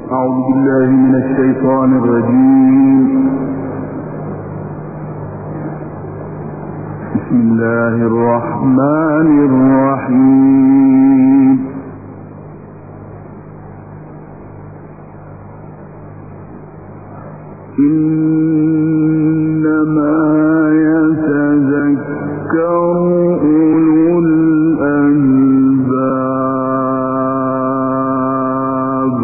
أعوذ بالله من الشيطان الرجيم. بسم الله الرحمن الرحيم. إنما يتذكر أولو الألباب.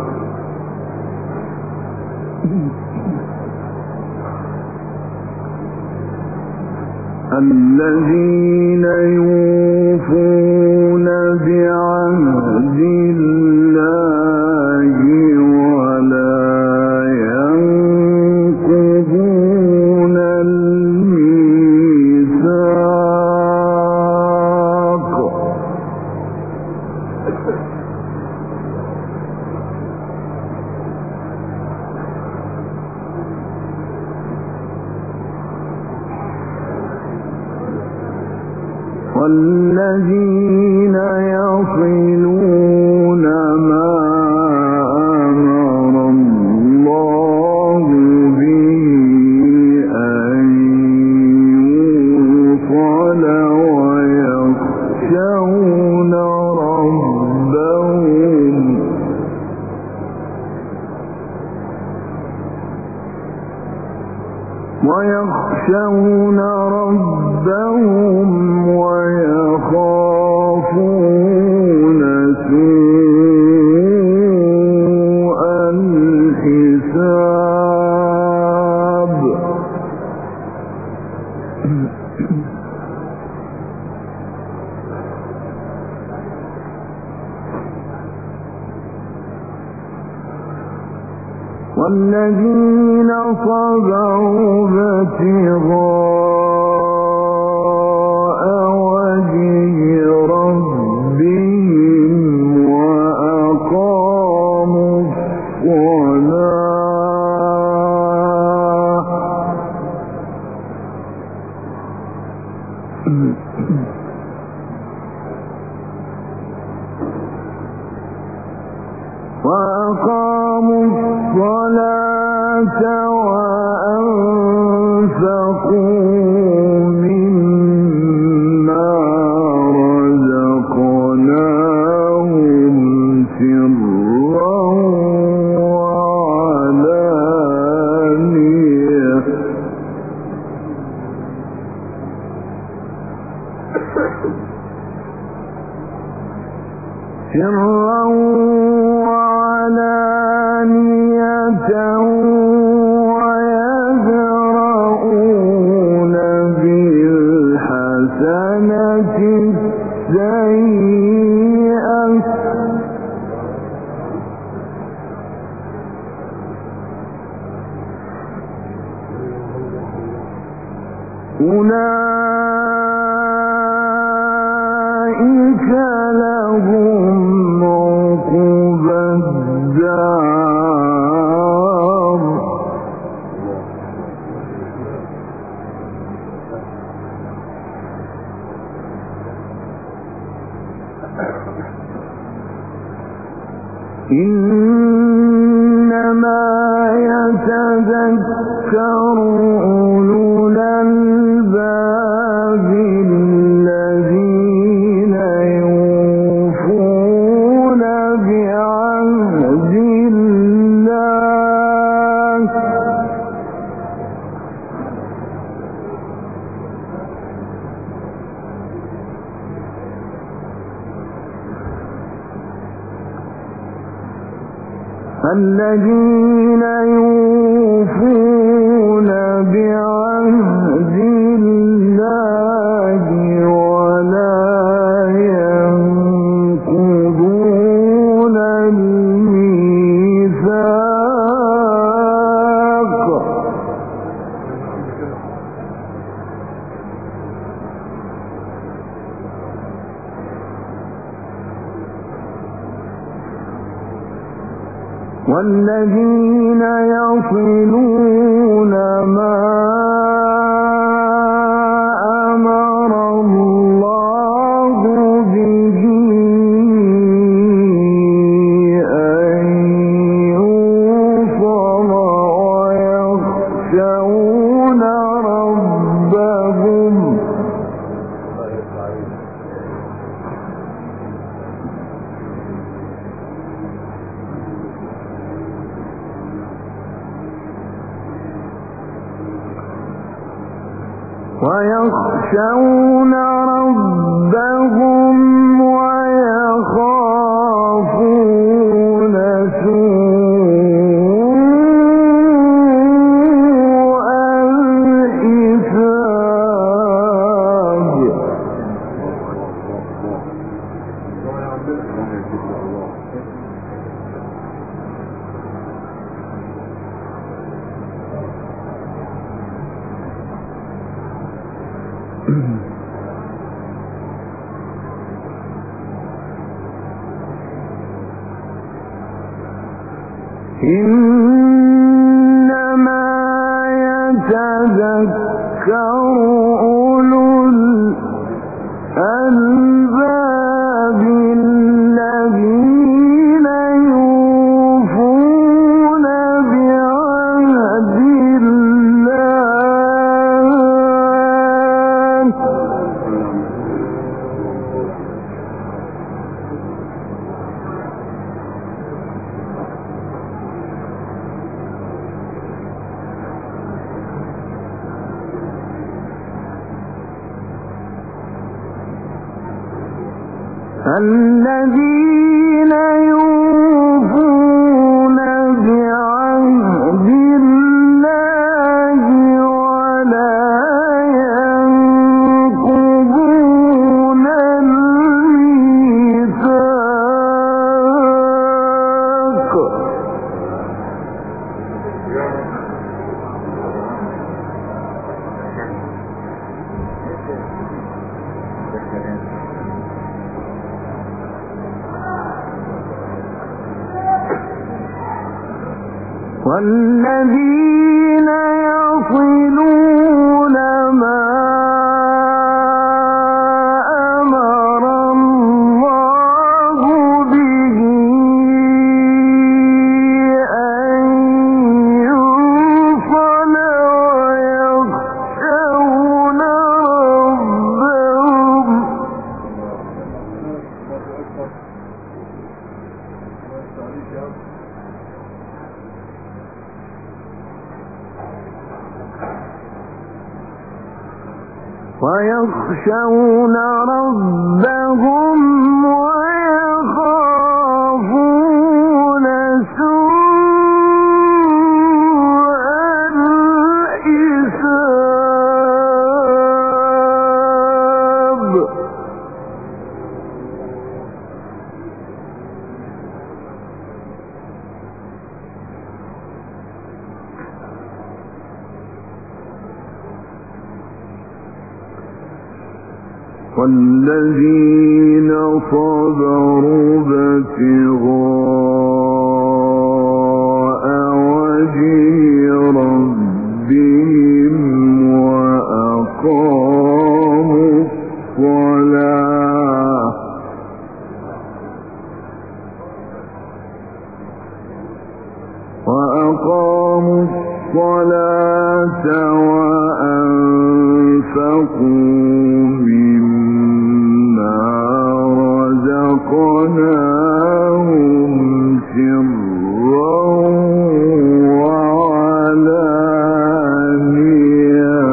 الذين يوفون بعهد الله ولا ينقضون الميثاق. والذين يصلون ما أمر الله به أن يوصل ويخشون ربهم ويخافون سوء الحساب. والذين صبروا ابتغاء وجه ربهم وأقاموا الصلاة وأنفقوا مما رزقناهم سرا وعلانية. ويدرؤون بالحسنة السيئة أولئك لهم عقبى الدار. إنما يتذكر أولو الألباب الذين يوفون بعهد الله الذين يوفون بعهد الله ولا ينقضون الميثاق. والذين يصلون ما أمر الله به أن ويخشون ربهم ويخافون سوء الحساب. إنما يتذكر أولو الألباب الذين يوفون بعهد الله الذين يوفون بعهد الله ولا ينقضون الميثاق. والذين يصلون ما أمر الله به أن يوصل ويخشون ربهم ويخافون سوء الحساب. والذين صبروا ابتغاء وجه ربهم وأقاموا الصلاة وأنفقوا رزقناهم سرا وعلانية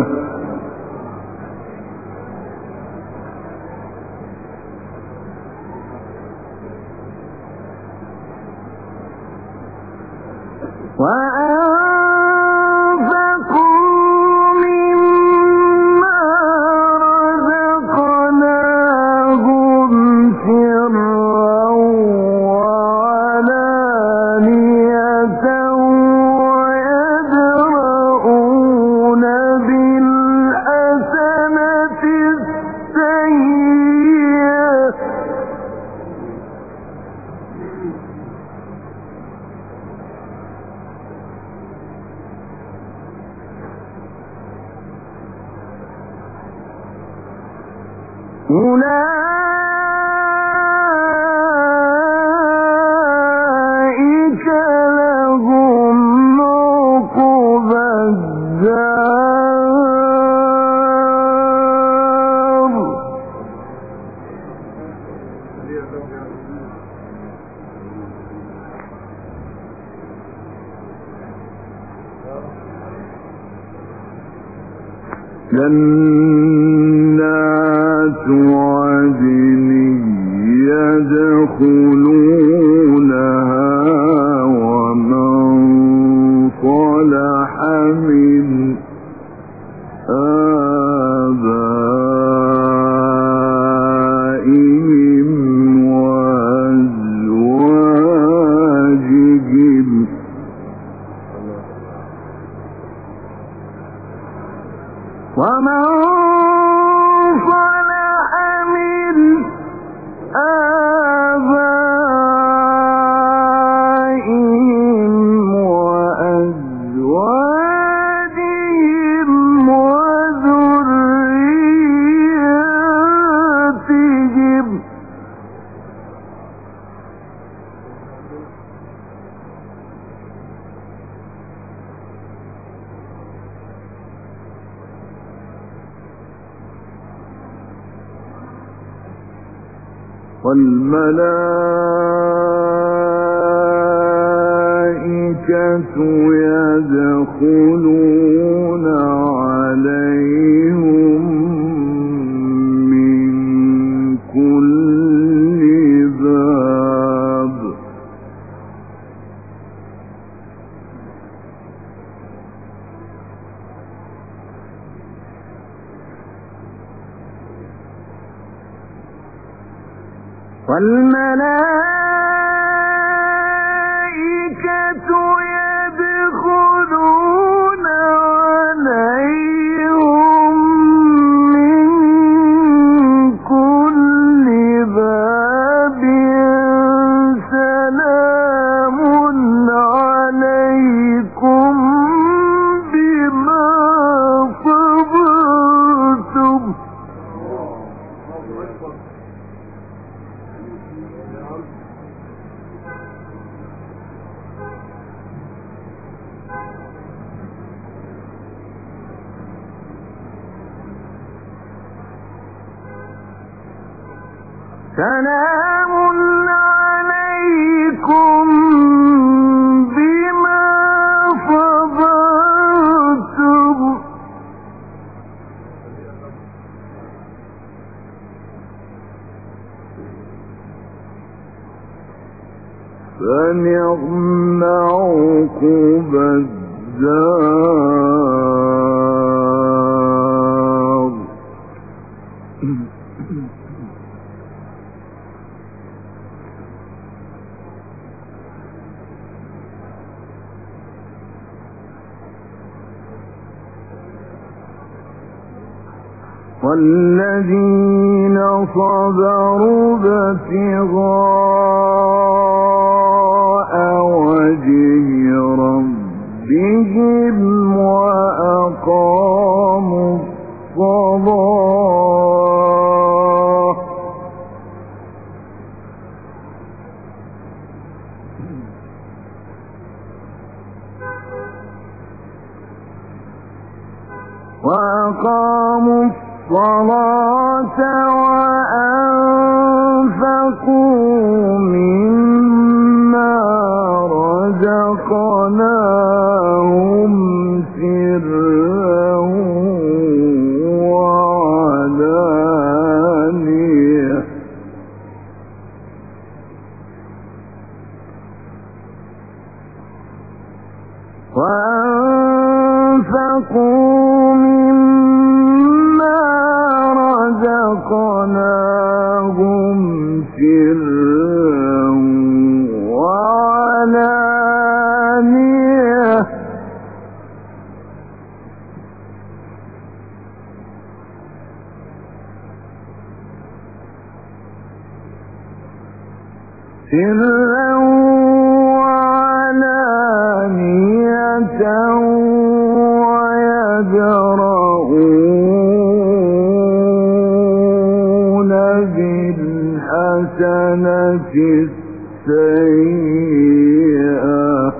أولئك لهم عقبى الدار. جنات عدن يدخلونها ومن صلح من آبائهم وأزواجهم ومن صلح من آبائهم وأزواجهم وذرياتهم والملائكة يدخلون عليهم من كل باب والملائكة يدخلون عليهم من كل باب سلام عليكم بما صبرتم سلام عليكم بما صبرتم فنعم عقب الدار والذين صبروا ابتغاء وجه ربهم وأقاموا الصلاة وأنفقوا مما رزقناهم سرا وعلانية وأنفقوا مما رزقناهم سرا وعلانية سرا وعلانية ويدرؤون بالحسنة السيئة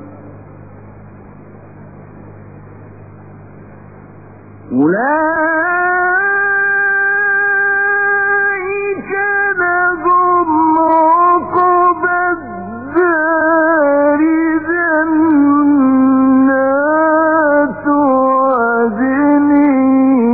أولئك لهم عقبى الدار جنات عدن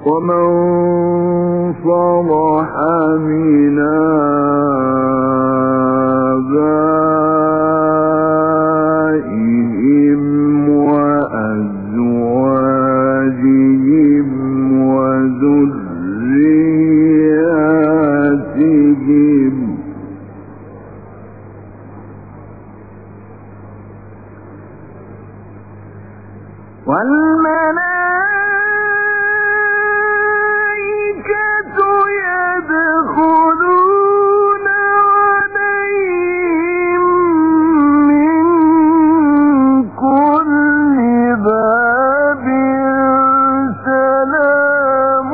ومن صلح من آبائهم وأزواجهم وذرياتهم والملائكة يدخلون عليهم من كل باب سلام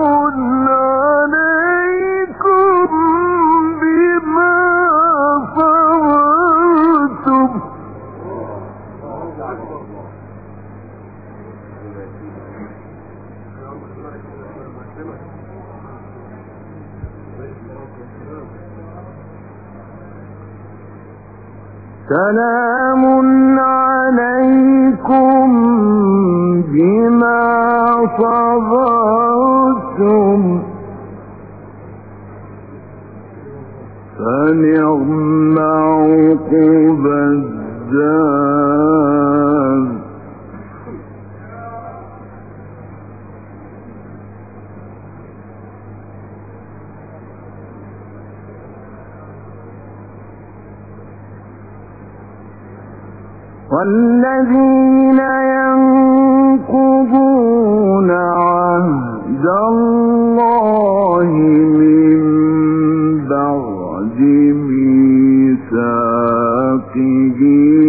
عليكم بما صبرتم سلام عليكم بما صبرتم فنعم عقبى الدار والذين ينقضون عهد الله من بعد ميثاقه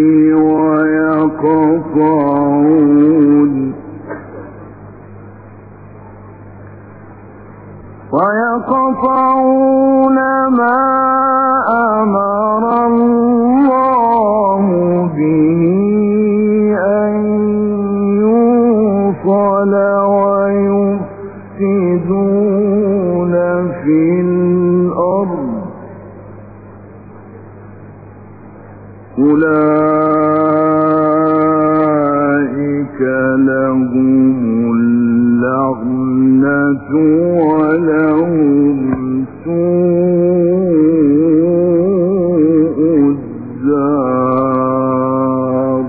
ويقطعون ما أمر الله به أن يوصل ويفسدون في الأرض أولئك لهم اللعنة ولهم سوء الدار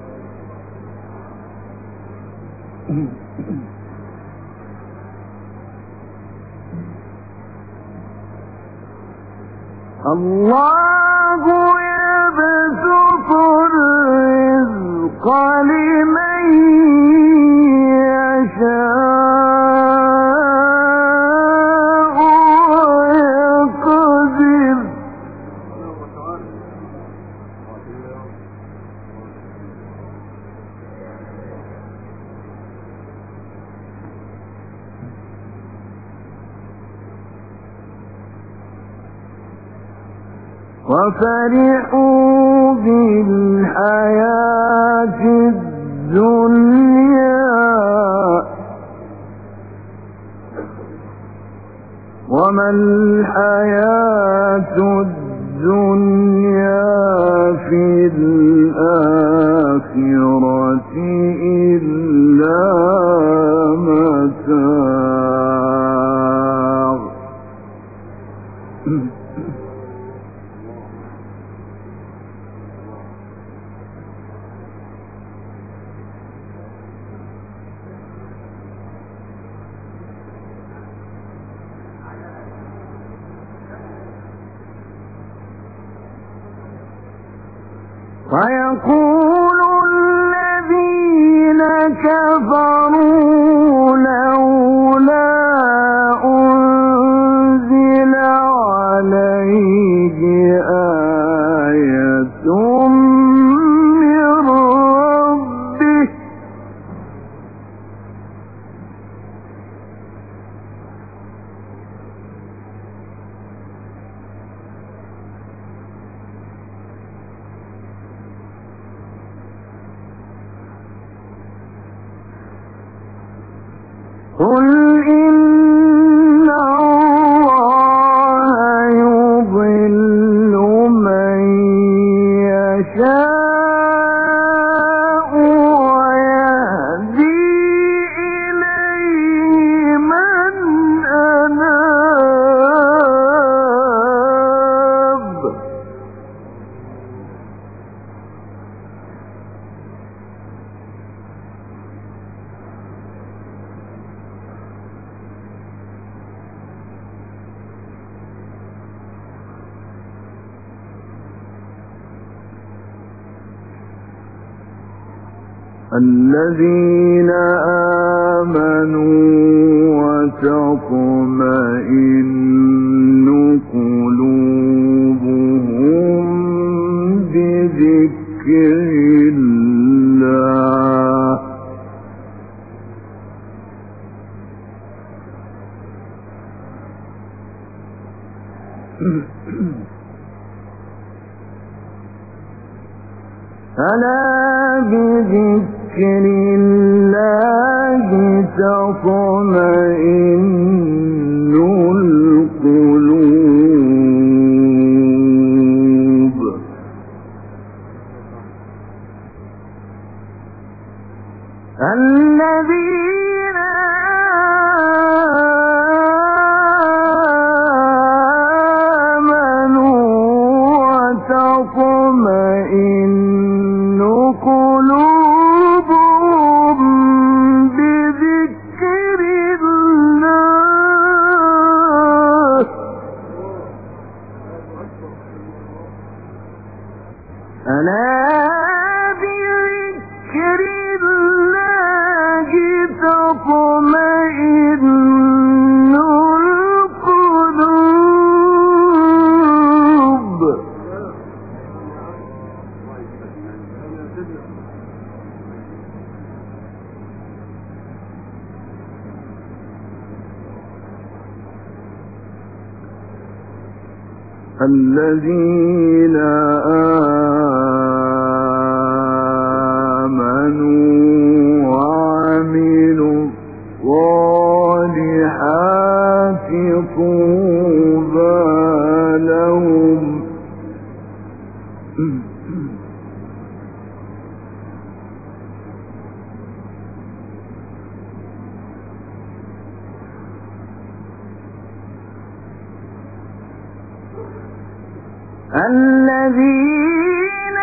الله يبسط الرزق لمن يشاء ويقدر وفرحوا بالحياة الدنيا وما الحياة الدنيا في الآخرة إلا متاع ويقول الذين كفروا لولا أنزل عليه آية من ربه الذين آمنوا وتطمئن قلوبهم بذكر الله ألا بذكر الله تطمئن القلوب الذين آمنوا وتطمئن قلوبهم بذكر الله ألا بذكر الله تطمئن القلوب الذين آمنوا وعملوا الصالحات طوبى لهم الذين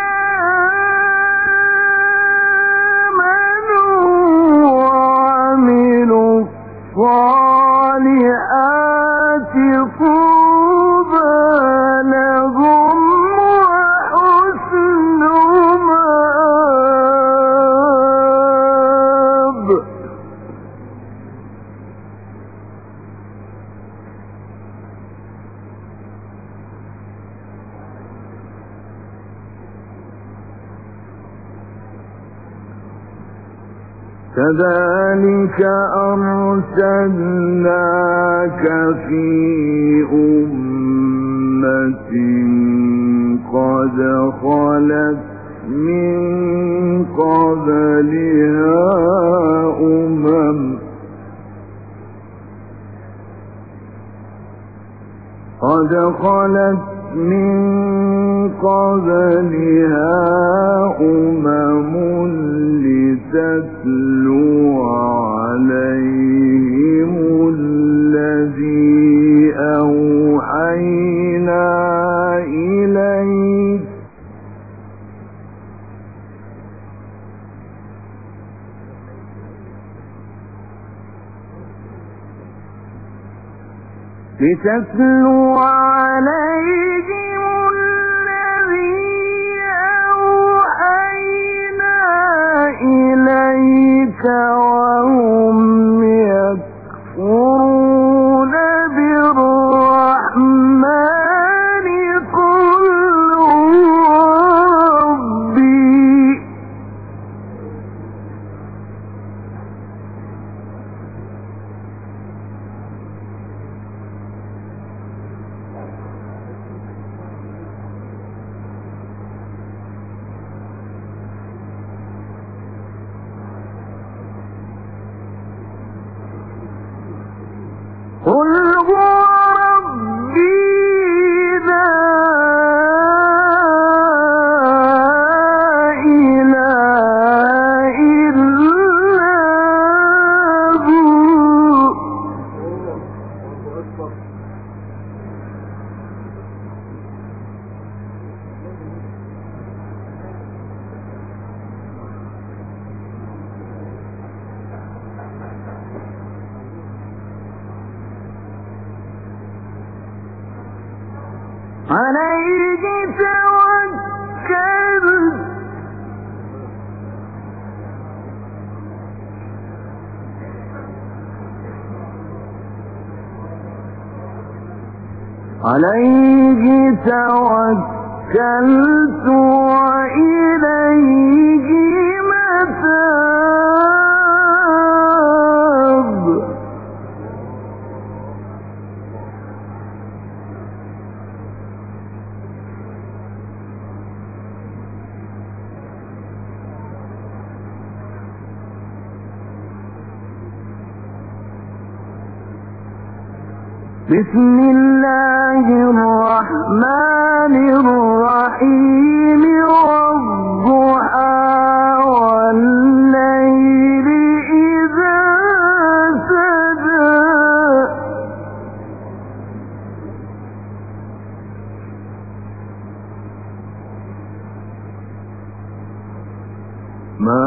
آمنوا وعملوا الصالحات طوبى لهم وحسن مآب كذلك أرسلناك في أمة قد خلت من قبلها لتتلو عليهم الذي أوحينا إليك وهم يكفرون بالرحمن قل ربي قل هو ربي لا إله إلا هو عليه توكلت عليه توكلت وإليه متاب بسم الله الرحمن الرحيم والضحى والليل إذا سجى ما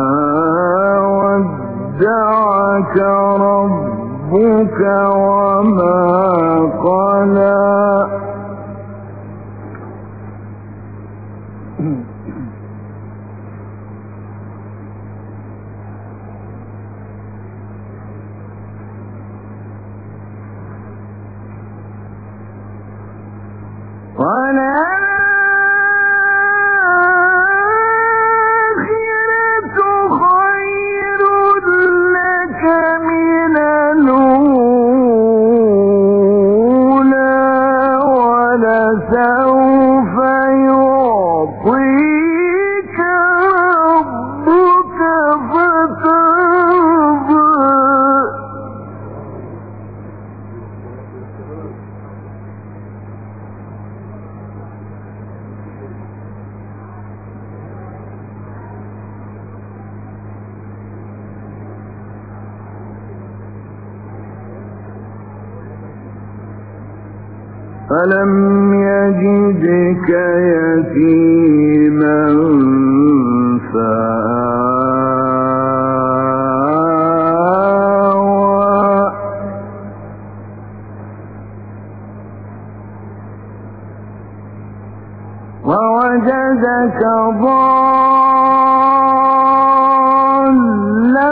ودعك ربك وما قلى سوف يعطيك ربك فترضى ألم يجدك يتيما فآوى ووجدك ضالا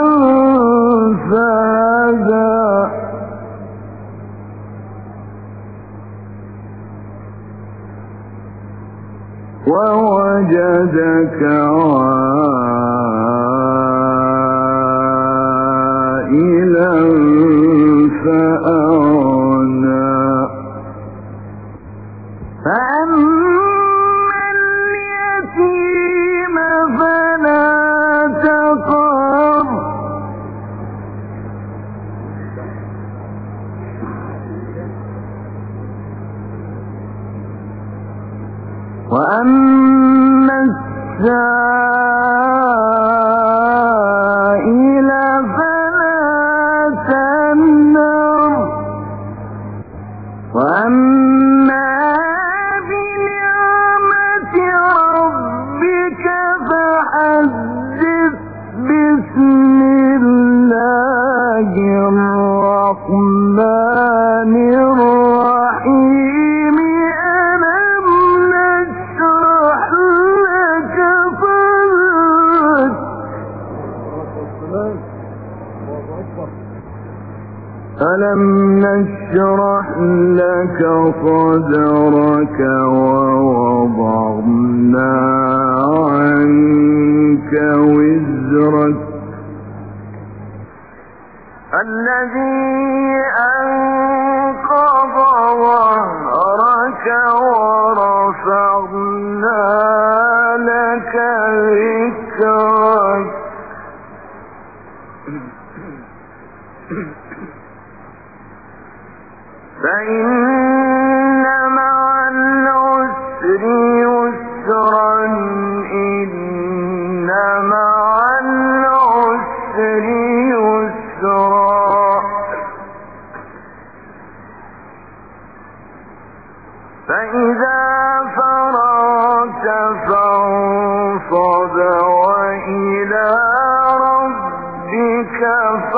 فهدى ووجدك عائلا فأغنى فأما اليتيم فلا تقهر وأما السائل فلا تنهر وأما بنعمة ربك فحدث بسم الله الرحمن الرحيم ألم نشرح لك صدرك ووضعنا عنك وزرك الذي أنقض ظهرك ورفعنا لك ذكرك فإن مع العسر يسرا إن مع العسر يسرا فإذا فرغت فانصب وإلى ربك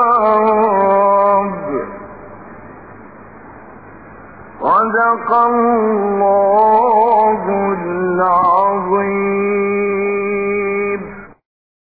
فارغب صدق الله